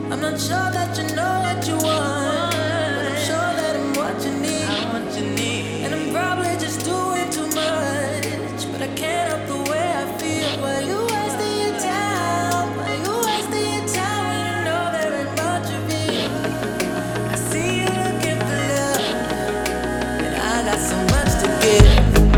I'm not sure that you know what you want, but I'm sure that I'm what you need. I'm what you need. And I'm probably just doing too much, but I can't help the way I feel. Why you wasting your time? Why you wasting your time when you know there ain't much of it? I see you looking for love, and I got so much to give.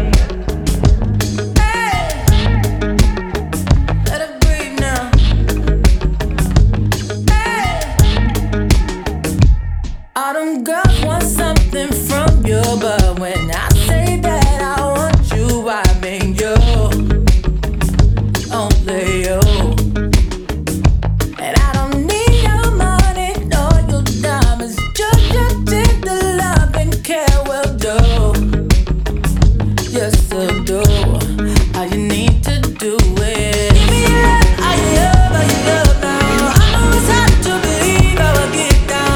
Autumn girls want something from you, but when I say that I want you, I mean you, only you. And I don't need your money nor your diamonds, just your tender love and care will do. Yes, will do. All you need to do is give me love, I love, I love now. I know it's hard to believe how I get down.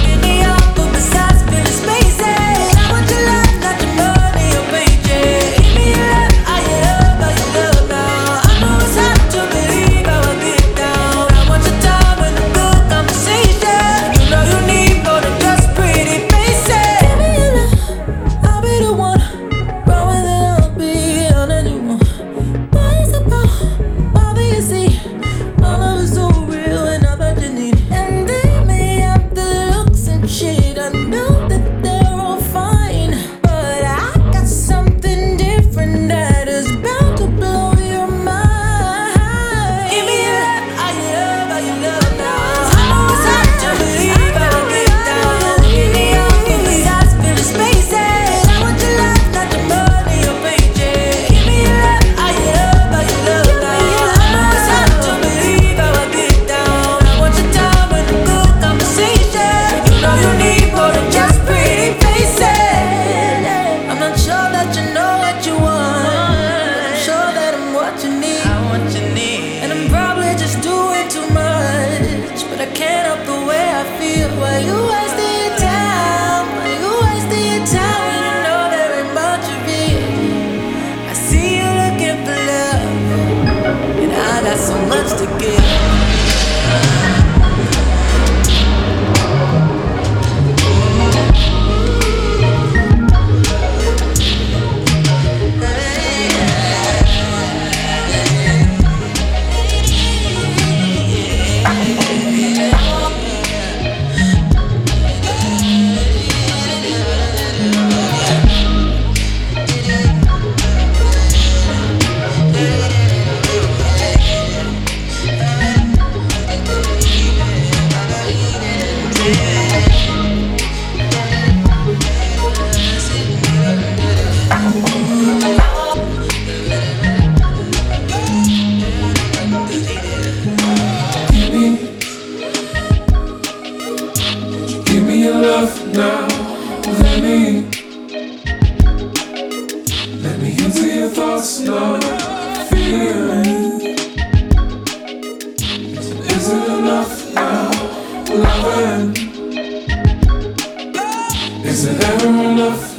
Why you wasting your time? Why you wasting your time when you know there ain't much of it? I see you looking for love, and I got so much to give. Give me your love now. Let me into your thoughts now. Feeling, is it enough now? Loving, is it ever enough?